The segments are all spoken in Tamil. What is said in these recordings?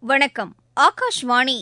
வணக்கம். ஆகாஷ்வாணி.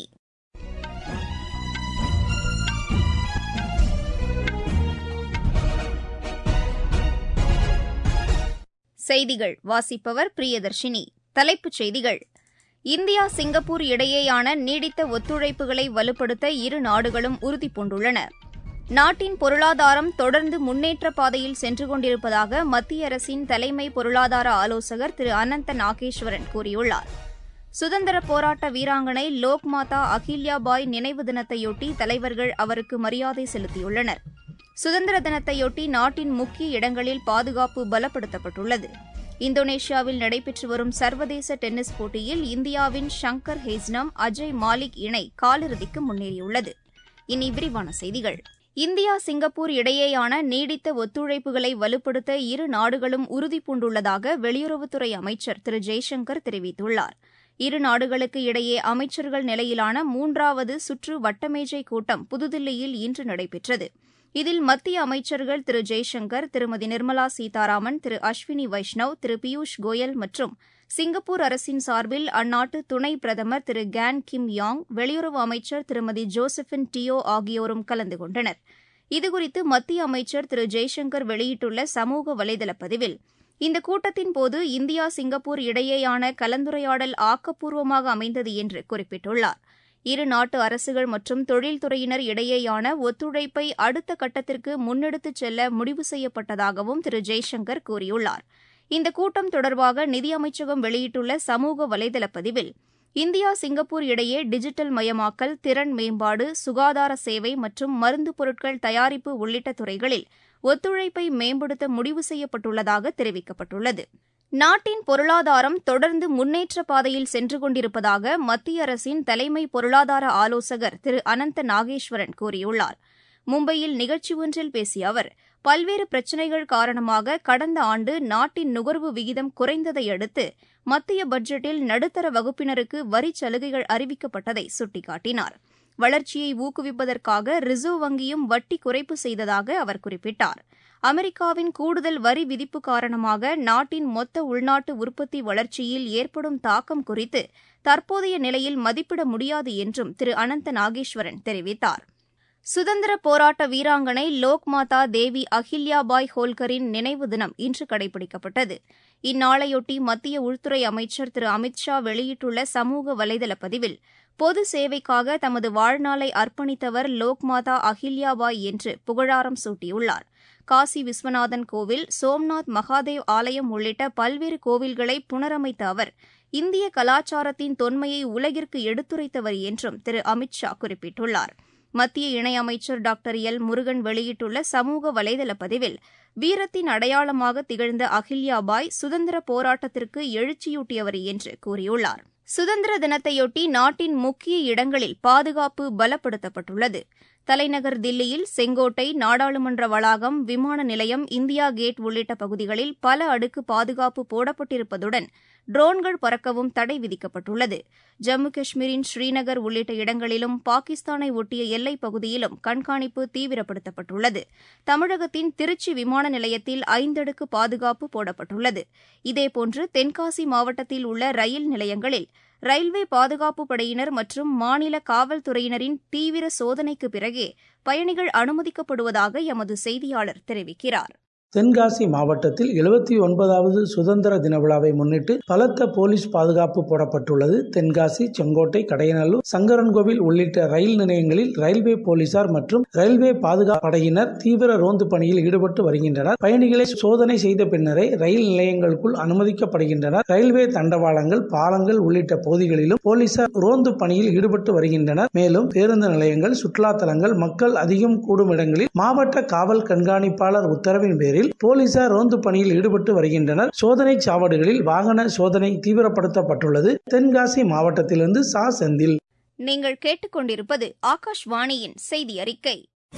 செய்திகள் வாசிப்பவர் பிரியதர்ஷினி. தலைப்புச் செய்திகள்: இந்தியா சிங்கப்பூர் இடையேயான நீடித்த ஒத்துழைப்புகளை வலுப்படுத்த இரு நாடுகளும் உறுதிபூண்டுள்ளன. நாட்டின் பொருளாதாரம் தொடர்ந்து முன்னேற்ற பாதையில் சென்று கொண்டிருப்பதாக மத்திய அரசின் தலைமை பொருளாதார ஆலோசகர் திரு அனந்த நாகேஸ்வரன் கூறியுள்ளார். சுதந்திரப் போராட்ட வீராங்கனை லோக்மாதா அகில்யாபாய் நினைவு தினத்தையொட்டி தலைவர்கள் அவருக்கு மரியாதை செலுத்தியுள்ளனர். சுதந்திர தினத்தையொட்டி நாட்டின் முக்கிய இடங்களில் பாதுகாப்பு பலப்படுத்தப்பட்டுள்ளது. இந்தோனேஷியாவில் நடைபெற்று வரும் சர்வதேச டென்னிஸ் போட்டியில் இந்தியாவின் ஷங்கர் ஹேஸ்னம், அஜய் மாலிக் இணை காலிறுதிக்கு முன்னேறியுள்ளது. இனி விரிவான செய்திகள். இந்தியா சிங்கப்பூர் இடையேயான நீடித்த ஒத்துழைப்புகளை வலுப்படுத்த இரு நாடுகளும் உறுதிபூண்டுள்ளதாக வெளியுறவுத்துறை அமைச்சர் திரு ஜெய்சங்கர் தெரிவித்துள்ளார். இரு நாடுகளுக்கு இடையே அமைச்சர்கள் நிலையிலான 3வது சுற்று வட்டமேஜை கூட்டம் புதுதில்லியில் இன்று நடைபெற்றது. இதில் மத்திய அமைச்சர்கள் திரு ஜெய்சங்கர், திருமதி நிர்மலா சீதாராமன், திரு அஸ்வினி வைஷ்ணவ், திரு பியூஷ் கோயல் மற்றும் சிங்கப்பூர் அரசின் சார்பில் அந்நாட்டு துணை பிரதமர் திரு கேன் கிம் யாங், வெளியுறவு அமைச்சர் திருமதி ஜோசபின் டியோ ஆகியோரும் கலந்து கொண்டனர். இதுகுறித்து மத்திய அமைச்சர் திரு ஜெய்சங்கர் வெளியிட்டுள்ள சமூக வலைதள பதிவில், இந்த கூட்டத்தின்போது இந்தியா சிங்கப்பூர் இடையேயான கலந்துரையாடல் ஆக்கப்பூர்வமாக அமைந்தது என்று குறிப்பிட்டுள்ளார். இரு நாட்டு அரசுகள் மற்றும் தொழில்துறையினர் இடையேயான ஒத்துழைப்பை அடுத்த கட்டத்திற்கு முன்னெடுத்துச் செல்ல முடிவு செய்யப்பட்டதாகவும் திரு ஜெய்சங்கர் கூறியுள்ளார். இந்த கூட்டம் தொடர்பாக நிதியமைச்சகம் வெளியிட்டுள்ள சமூக வலைதள பதிவில், இந்தியா சிங்கப்பூர் இடையே டிஜிட்டல் மயமாக்கல், திறன் மேம்பாடு, சுகாதார சேவை மற்றும் மருந்து பொருட்கள் தயாரிப்பு உள்ளிட்ட துறைகளில் ஒத்துழைப்பை மேம்படுத்த முடிவு செய்யப்பட்டுள்ளதாக தெரிவிக்கப்பட்டுள்ளது. நாட்டின் பொருளாதாரம் தொடர்ந்து முன்னேற்ற பாதையில் சென்று கொண்டிருப்பதாக மத்திய அரசின் தலைமை பொருளாதார ஆலோசகர் திரு அனந்த நாகேஸ்வரன் கூறியுள்ளார். மும்பையில் நிகழ்ச்சி ஒன்றில் பேசிய அவர், பல்வேறு பிரச்சினைகள் காரணமாக கடந்த ஆண்டு நாட்டின் நுகர்வு விகிதம் குறைந்ததை அடுத்து மத்திய பட்ஜெட்டில் நடுத்தர வகுப்பினருக்கு வரிச் சலுகைகள் அறிவிக்கப்பட்டதை சுட்டிக்காட்டினார். வளர்ச்சியை ஊக்குவிப்பதற்காக ரிசர்வ் வங்கியும் வட்டி குறைப்பு செய்ததாக அவர் குறிப்பிட்டார். அமெரிக்காவின் கூடுதல் வரி விதிப்பு காரணமாக நாட்டின் மொத்த உள்நாட்டு உற்பத்தி வளர்ச்சியில் ஏற்படும் தாக்கம் குறித்து தற்போதைய நிலையில் மதிப்பிட முடியாது என்றும் திரு அனந்த நாகேஸ்வரன் தெரிவித்தார். சுதந்திரப் போராட்ட வீராங்கனை லோக்மாதா தேவி அகில்யாபாய் ஹோல்கரின் நினைவு தினம் இன்று கடைபிடிக்கப்பட்டது. இந்நாளையொட்டி மத்திய உள்துறை அமைச்சர் திரு அமித் ஷா வெளியிட்டுள்ள சமூக வலைதள பதிவில், பொது சேவைக்காக தமது வாழ்நாளை அர்ப்பணித்தவர் லோக்மாதா அகில்யாபாய் என்று புகழாரம் சூட்டியுள்ளார். காசி விஸ்வநாதன் கோவில், சோம்நாத் மகாதேவ் ஆலயம் உள்ளிட்ட பல்வேறு கோவில்களை புனரமைத்த அவர் இந்திய கலாச்சாரத்தின் தொன்மையை உலகிற்கு எடுத்துரைத்தவர் என்றும் திரு அமித் ஷா குறிப்பிட்டுள்ளார். மத்திய இணையமைச்சர் டாக்டர் எல் முருகன் வெளியிட்டுள்ள சமூக வலைதள பதிவில், வீரத்தின் அடையாளமாக திகழ்ந்த அகில்யாபாய் சுதந்திர போராட்டத்திற்கு எழுச்சியூட்டியவர் என்று கூறியுள்ளார். சுதந்திர தினத்தையொட்டி நாட்டின் முக்கிய இடங்களில் பாதுகாப்பு பலப்படுத்தப்பட்டுள்ளது. தலைநகர் தில்லியில் செங்கோட்டை, நாடாளுமன்ற வளாகம், விமான நிலையம், இந்தியா கேட் உள்ளிட்ட பகுதிகளில் பல அடுக்கு பாதுகாப்பு போடப்பட்டிருப்பதுடன் ட்ரோன்கள் பறக்கவும் தடை விதிக்கப்பட்டுள்ளது. ஜம்மு காஷ்மீரின் ஸ்ரீநகர் உள்ளிட்ட இடங்களிலும் பாகிஸ்தானை ஒட்டிய எல்லைப் பகுதியிலும் கண்காணிப்பு தீவிரப்படுத்தப்பட்டுள்ளது. தமிழகத்தின் திருச்சி விமான நிலையத்தில் 5 அடுக்கு பாதுகாப்பு போடப்பட்டுள்ளது. இதேபோன்று தென்காசி மாவட்டத்தில் உள்ள ரயில் நிலையங்களில் ரயில்வே பாதுகாப்பு படையினர் மற்றும் மாநில காவல்துறையினரின் தீவிர சோதனைக்கு பிறகே பயணிகள் அனுமதிக்கப்படுவதாக எமது செய்தியாளர் தெரிவிக்கிறார். தென்காசி மாவட்டத்தில் 79வது சுதந்திர தின விழாவை முன்னிட்டு பலத்த போலீஸ் பாதுகாப்பு போடப்பட்டுள்ளது. தென்காசி, செங்கோட்டை, கடையநல்லூர், சங்கரன்கோவில் உள்ளிட்ட ரயில் நிலையங்களில் ரயில்வே போலீசார் மற்றும் ரயில்வே பாதுகாப்பு படையினர் தீவிர ரோந்து பணியில் ஈடுபட்டு வருகின்றனர். பயணிகளை சோதனை செய்த பின்னரே ரயில் நிலையங்களுக்குள் அனுமதிக்கப்படுகின்றனர். ரயில்வே தண்டவாளங்கள், பாலங்கள் உள்ளிட்ட பகுதிகளிலும் போலீசார் ரோந்து பணியில் ஈடுபட்டு வருகின்றனர். மேலும் பேருந்து நிலையங்கள், சுற்றுலா தலங்கள், மக்கள் அதிகம் கூடும் இடங்களில் மாவட்ட காவல் கண்காணிப்பாளர் உத்தரவின் பேரில் போலீசார் ரோந்து பணியில் ஈடுபட்டு வருகின்றனர். சோதனை சாவடிகளில் வாகன சோதனை தீவிரப்படுத்தப்பட்டுள்ளது. தென்காசி மாவட்டத்திலிருந்து சா செந்தில். நீங்கள் கேட்டுக்கொண்டிருப்பது ஆகாஷ்வாணியின் செய்தி அறிக்கை.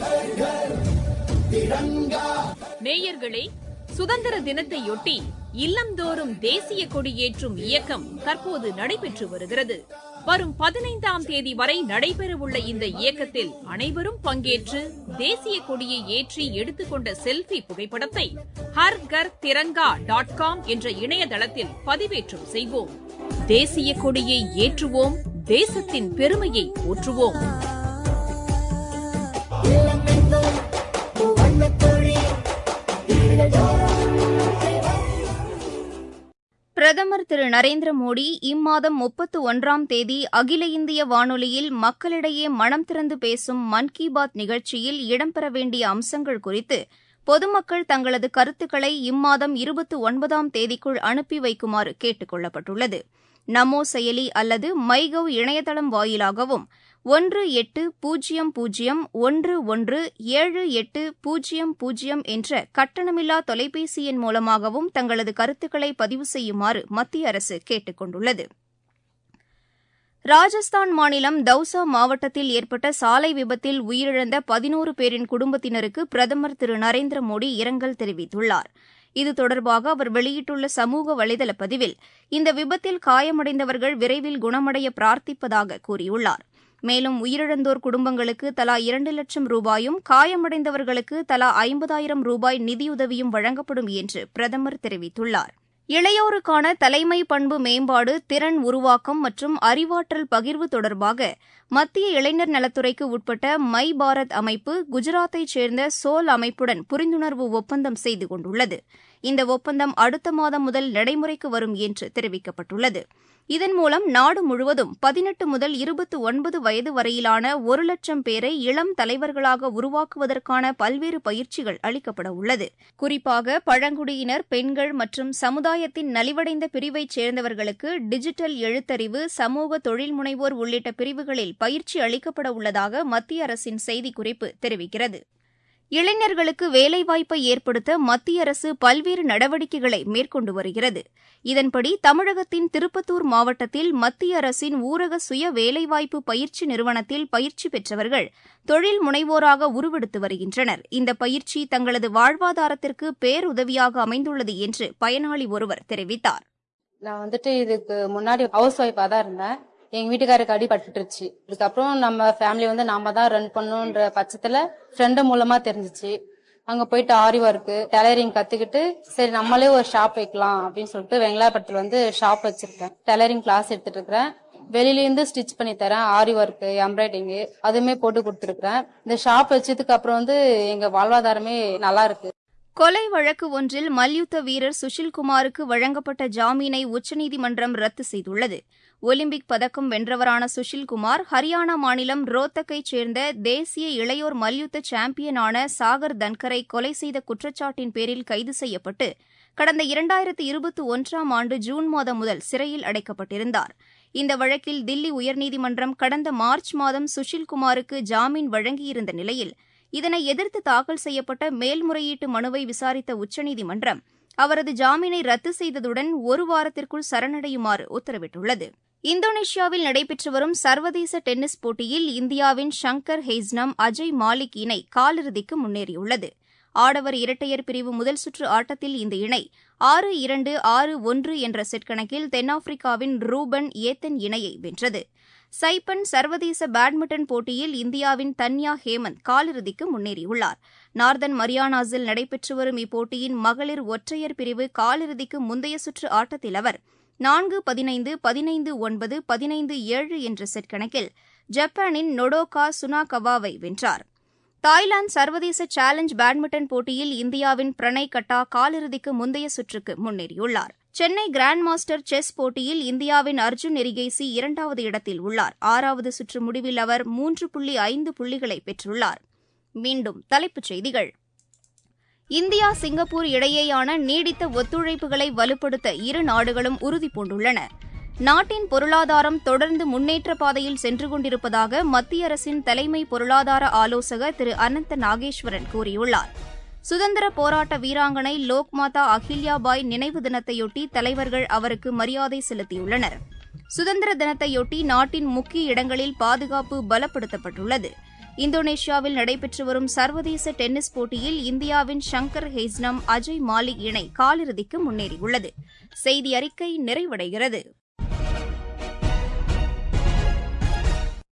நேயர்களே, சுதந்திர தினத்தையொட்டி இல்லந்தோறும் தேசிய கொடியேற்றும் இயக்கம் தற்போது நடைபெற்று வருகிறது. வரும் 15ஆம் தேதி வரை நடைபெறவுள்ள இந்த இயக்கத்தில் அனைவரும் பங்கேற்று தேசிய கொடியை ஏற்றி எடுத்துக்கொண்ட செல்ஃபி புகைப்படத்தை HarGharTiranga.com என்ற இணையதளத்தில் பதிவேற்றம் செய்வோம். தேசிய கொடியை ஏற்றுவோம், தேசத்தின் பெருமையை போற்றுவோம். பிரதமர் திரு நரேந்திர மோடி இம்மாதம் 31ஆம் தேதி அகில இந்திய வானொலியில் மக்களிடையே மனம் திறந்து பேசும் மன் கி பாத் நிகழ்ச்சியில் இடம்பெற வேண்டிய அம்சங்கள் குறித்து பொதுமக்கள் தங்களது கருத்துக்களை இம்மாதம் 29ஆம் தேதிக்குள் அனுப்பி வைக்குமாறு கேட்டுக் கொள்ளப்பட்டுள்ளது. நமோ செயலி அல்லது மைகவ் இணையதளம் வாயிலாகவும் 1800117800 என்ற கட்டணமில்லா தொலைபேசி எண் மூலமாகவும் தங்களது கருத்துக்களை பதிவு செய்யுமாறு மத்திய அரசு கேட்டுக் கொண்டுள்ளது. ராஜஸ்தான் மாநிலம் தௌசா மாவட்டத்தில் ஏற்பட்ட சாலை விபத்தில் உயிரிழந்த 11 பேரின் குடும்பத்தினருக்கு பிரதமர் திரு நரேந்திர மோடி இரங்கல் தெரிவித்துள்ளார். இது தொடர்பாக அவர் வெளியிட்டுள்ள சமூக வலைதள பதிவில் இந்த விபத்தில் காயமடைந்தவர்கள் விரைவில் குணமடைய பிரார்த்திப்பதாக கூறியுள்ளார். மேலும் உயிரிழந்தோர் குடும்பங்களுக்கு தலா 2 லட்சம் ரூபாயும் காயமடைந்தவர்களுக்கு தலா 50,000 ரூபாய் நிதியுதவியும் வழங்கப்படும் என்று பிரதமர் தெரிவித்துள்ளார். இளையோருக்கான தலைமை பண்பு மேம்பாடு, திறன் உருவாக்கம் மற்றும் அறிவாற்றல் பகிர்வு தொடர்பாக மத்திய இளைஞர் நலத்துறைக்கு உட்பட்ட மை பாரத் அமைப்பு குஜராத்தைச் சேர்ந்த சோல் அமைப்புடன் புரிந்துணர்வு ஒப்பந்தம் செய்து கொண்டுள்ளது. இந்த ஒப்பந்தம் அடுத்த மாதம் முதல் நடைமுறைக்கு வரும் என்று தெரிவிக்கப்பட்டுள்ளது. இதன் மூலம் நாடு முழுவதும் 18 முதல் 29 வயது வரையிலான 1 லட்சம் பேரை இளம் தலைவர்களாக உருவாக்குவதற்கான பல்வேறு பயிற்சிகள் அளிக்கப்பட உள்ளது. குறிப்பாக பழங்குடியினர், பெண்கள் மற்றும் சமுதாயத்தின் நலிவடைந்த பிரிவைச் சேர்ந்தவர்களுக்கு டிஜிட்டல் எழுத்தறிவு, சமூக தொழில் முனைவோர் உள்ளிட்ட பிரிவுகளில் பயிற்சி அளிக்கப்பட உள்ளதாக மத்திய அரசின் செய்திக்குறிப்பு தெரிவிக்கிறது. இளைஞர்களுக்கு வேலைவாய்ப்பை ஏற்படுத்த மத்திய அரசு பல்வேறு நடவடிக்கைகளை மேற்கொண்டு வருகிறது. இதன்படி தமிழகத்தின் திருப்பத்தூர் மாவட்டத்தில் மத்திய அரசின் ஊரக சுய வேலைவாய்ப்பு பயிற்சி நிறுவனத்தில் பயிற்சி பெற்றவர்கள் தொழில் முனைவோராக உருவெடுத்து வருகின்றனர். இந்த பயிற்சி தங்களது வாழ்வாதாரத்திற்கு பேருதவியாக அமைந்துள்ளது என்று பயனாளி ஒருவர் தெரிவித்தார். நான் இதுக்கு முன்னாடி ஹவுஸ் ஒய்ஃபா தான் இருந்தேன். எங்க வீட்டுக்காரருக்கு அடிபட்டுருச்சு. இதுக்கப்புறம் நம்ம ஃபேமிலி நாம தான் ரன் பண்ணுன்ற பட்சத்துல ஃப்ரெண்டு மூலமா தெரிஞ்சிச்சு. அங்க போயிட்டு ஆரி ஒர்க்கு, டெய்லரிங் கத்துக்கிட்டு சரி நம்மளே ஒரு ஷாப் வைக்கலாம் அப்படின்னு சொல்லிட்டு வெங்கலாபுரத்துல ஷாப் வச்சிருக்கேன். டெய்லரிங் கிளாஸ் எடுத்துட்டு இருக்கிறேன். வெளியில இருந்து ஸ்டிச் பண்ணி தரேன். ஆரி ஒர்க்கு, எம்ப்ராய்டிங் அதுமே போட்டு கொடுத்துருக்கேன். இந்த ஷாப் வச்சதுக்கு அப்புறம் எங்க வாழ்வாதாரமே நல்லா இருக்கு. கொலை வழக்கு ஒன்றில் மல்யுத்த வீரர் சுஷில்குமாருக்கு வழங்கப்பட்ட ஜாமீனை உச்சநீதிமன்றம் ரத்து செய்துள்ளது. ஒலிம்பிக் பதக்கம் வென்றவரான சுஷில்குமார் ஹரியானா மாநிலம் ரோத்தக்கைச் சேர்ந்த தேசிய இளையோர் மல்யுத்த சாம்பியனான சாகர் தன்கரை கொலை செய்த குற்றச்சாட்டின் பேரில் கைது செய்யப்பட்டு கடந்த 2021ஆம் ஆண்டு ஜூன் மாதம் முதல் சிறையில் அடைக்கப்பட்டிருந்தார். இந்த வழக்கில் தில்லி உயர்நீதிமன்றம் கடந்த மார்ச் மாதம் சுஷில்குமாருக்கு ஜாமீன் வழங்கியிருந்த நிலையில் இதனை எதிர்த்து தாக்கல் செய்யப்பட்ட மேல்முறையீட்டு மனுவை விசாரித்த உச்சநீதிமன்றம் அவரது ஜாமீனை ரத்து செய்ததுடன் 1 வாரத்திற்குள் சரணடையுமாறு உத்தரவிட்டுள்ளது. இந்தோனேஷியாவில் நடைபெற்று வரும் சர்வதேச டென்னிஸ் போட்டியில் இந்தியாவின் ஷங்கர் ஹெய்ஸ்னம், அஜய் மாலிக் இணை காலிறுதிக்கு முன்னேறியுள்ளது. ஆடவர் இரட்டையர் பிரிவு முதல் சுற்று ஆட்டத்தில் இந்த இணை 6-2, 6-1 என்ற செட் கணக்கில் தென்னாப்பிரிக்காவின் ரூபன் ஏத்தன் இணையை வென்றது. சைப்பன் சர்வதேச பேட்மிண்டன் போட்டியில் இந்தியாவின் தன்யா ஹேமந்த் காலிறுதிக்கு முன்னேறியுள்ளார். நார்தன் மரியானாஸில் நடைபெற்று வரும் இப்போட்டியின் மகளிர் ஒற்றையர் பிரிவு காலிறுதிக்கு முந்தைய சுற்று ஆட்டத்தில் அவர் 4-15, 15-9, 15-7 என்ற செட் கணக்கில் ஜப்பானின் நொடோகா சுனாகவாவை வென்றார். தாய்லாந்து சர்வதேச சேலஞ்ச் பேட்மிண்டன் போட்டியில் இந்தியாவின் பிரணய் கட்டா காலிறுதிக்கு முந்தைய சுற்றுக்கு முன்னேறியுள்ளார். சென்னை கிராண்ட் மாஸ்டர் செஸ் போட்டியில் இந்தியாவின் அர்ஜுன் எரிகைசி 2வது இடத்தில் உள்ளார். 6வது சுற்று முடிவில் அவர் 3.5 புள்ளிகளை பெற்றுள்ளார். மீண்டும் தலைப்புச் செய்திகள். இந்தியா சிங்கப்பூர் இடையேயான நீடித்த ஒத்துழைப்புகளை வலுப்படுத்த இரு நாடுகளும் உறுதிபூண்டுள்ளன. நாட்டின் பொருளாதாரம் தொடர்ந்து முன்னேற்ற பாதையில் சென்று கொண்டிருப்பதாக மத்திய அரசின் தலைமை பொருளாதார ஆலோசகர் திரு அனந்த நாகேஸ்வரன் கூறியுள்ளார். சுதந்திர போராட்ட வீராங்கனை லோக்மாதா அகில்யாபாய் நினைவு தினத்தையொட்டி தலைவர்கள் அவருக்கு மரியாதை செலுத்தியுள்ளனர். சுதந்திர தினத்தையொட்டி நாட்டின் முக்கிய இடங்களில் பாதுகாப்பு பலப்படுத்தப்பட்டுள்ளது. இந்தோனேஷியாவில் நடைபெற்று வரும் சர்வதேச டென்னிஸ் போட்டியில் இந்தியாவின் ஷங்கர் ஹெய்ஸ்னம், அஜய் மாலிக் இணை காலிறுதிக்கு முன்னேறியுள்ளது. செய்தி அறிக்கை நிறைவடைகிறது.